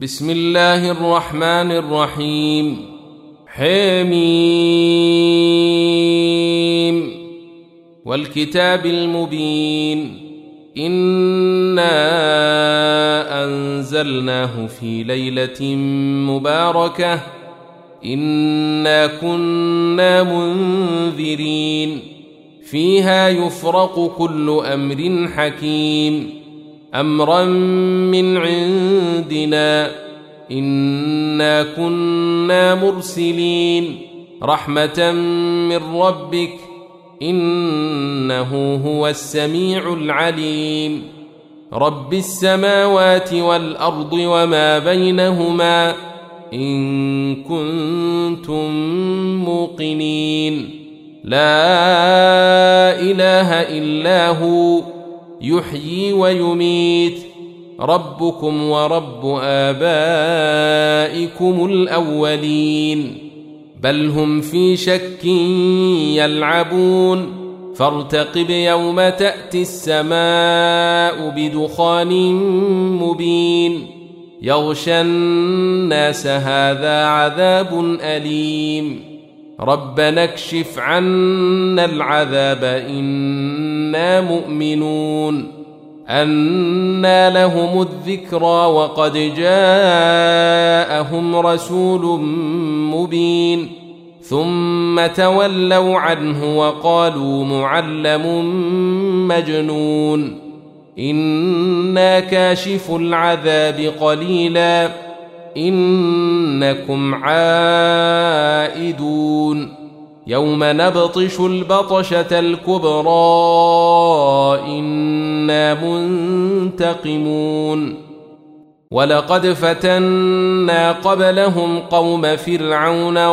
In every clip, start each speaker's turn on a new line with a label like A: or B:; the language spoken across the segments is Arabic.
A: بسم الله الرحمن الرحيم. حميم والكتاب المبين. إنا أنزلناه في ليلة مباركة إنا كنا منذرين فيها يفرق كل أمر حكيم أمرا من عندنا إنا كنا مرسلين رحمة من ربك إنه هو السميع العليم. رب السماوات والأرض وما بينهما إن كنتم موقنين. لا إله إلا هو يحيي ويميت ربكم ورب آبائكم الأولين بل هم في شك يلعبون فارتقب يوم تأتي السماء بدخان مبين يغشى الناس هذا عذاب أليم ربنا اكشف عنا العذاب إنا مؤمنون. أنى لهم الذكرى وقد جاءهم رسول مبين ثم تولوا عنه وقالوا معلم مجنون. إنا كاشف العذاب قليلا إنكم عائدون يوم نبطش البطشة الكبرى إنا منتقمون. ولقد فتنا قبلهم قوم فرعون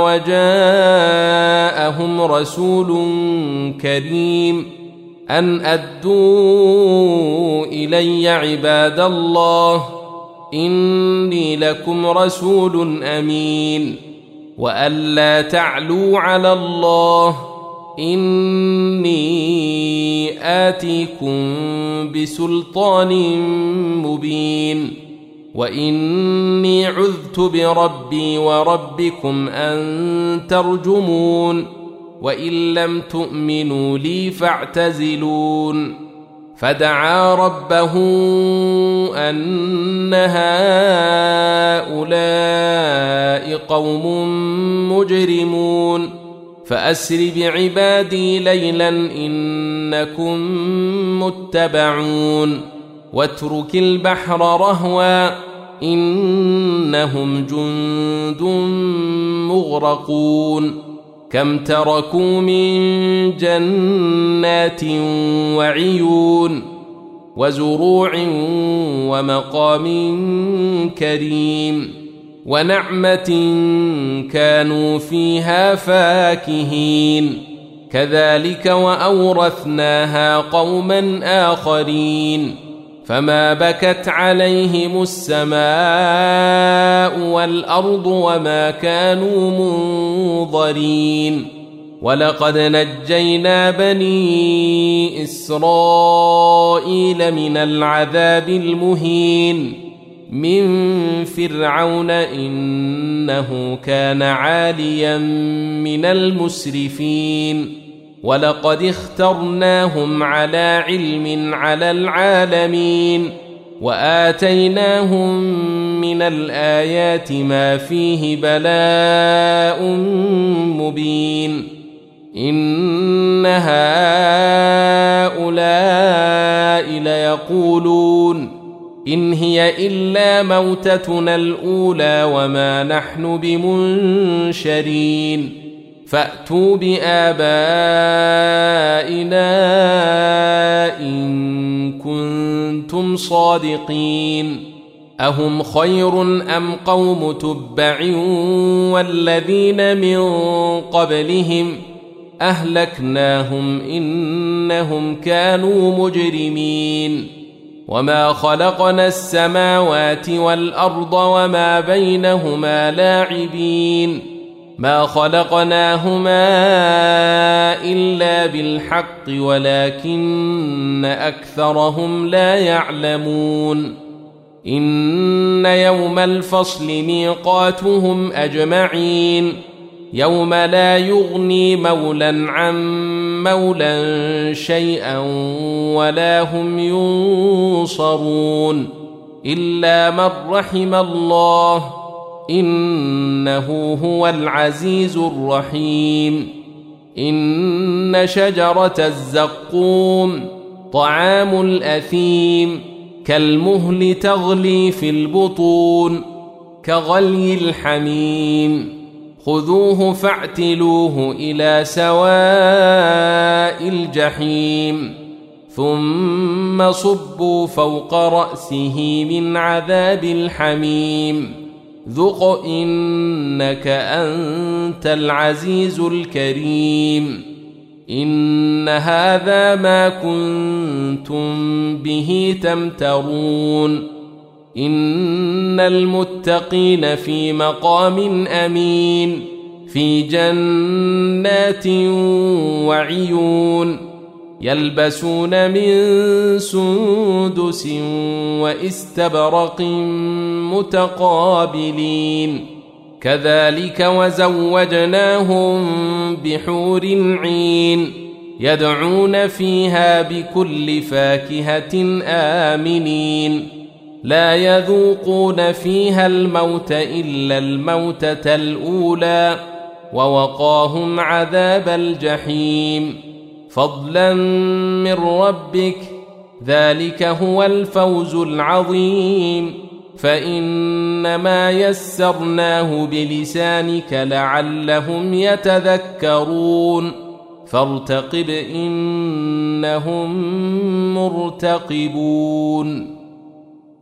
A: وجاءهم رسول كريم أن أدوا إلي عباد الله إني لكم رسول أمين وألا تعلوا على الله إني آتيكم بسلطان مبين وإني عذت بربي وربكم أن ترجمون وإن لم تؤمنوا لي فاعتزلون. فدعا ربه أن هؤلاء قوم مجرمون فأسر بعبادي ليلا إنكم متبعون واترك البحر رهوا إنهم جند مغرقون كم تركوا من جنات وعيون وزروع ومقام كريم ونعمة كانوا فيها فاكهين كذلك وأورثناها قوما آخرين فما بكت عليهم السماء والأرض وما كانوا منظرين. ولقد نجينا بني إسرائيل من العذاب المهين من فرعون إنه كان عاليا من المسرفين ولقد اخترناهم على علم على العالمين وآتيناهم من الآيات ما فيه بلاء مبين. إن هؤلاء ليقولون إن هي إلا موتتنا الأولى وما نحن بمنشرين فأتوا بآبائنا إن كنتم صادقين. أهم خير أم قوم تبع والذين من قبلهم أهلكناهم إنهم كانوا مجرمين. وما خلقنا السماوات والأرض وما بينهما لاعبين ما خلقناهما إلا بالحق ولكن أكثرهم لا يعلمون. إن يوم الفصل ميقاتهم أجمعين يوم لا يغني مولى عن مولى شيئا ولا هم ينصرون إلا من رحم الله إنه هو العزيز الرحيم إن شجرة الزقوم طعام الأثيم كالمهل تغلي في البطون كغلي الحميم خذوه فاعتلوه إلى سواء الجحيم ثم صبوا فوق رأسه من عذاب الحميم ذق إنك أنت العزيز الكريم إن هذا ما كنتم به تمترون إن المتقين في مقام أمين في جنات وعيون يلبسون من سندس واستبرق متقابلين كذلك وزوجناهم بحور عين يدعون فيها بكل فاكهة آمنين لا يذوقون فيها الموت إلا الموتة الأولى ووقاهم عذاب الجحيم فضلا من ربك ذلك هو الفوز العظيم فإنما يسرناه بلسانك لعلهم يتذكرون فارتقب إنهم مرتقبون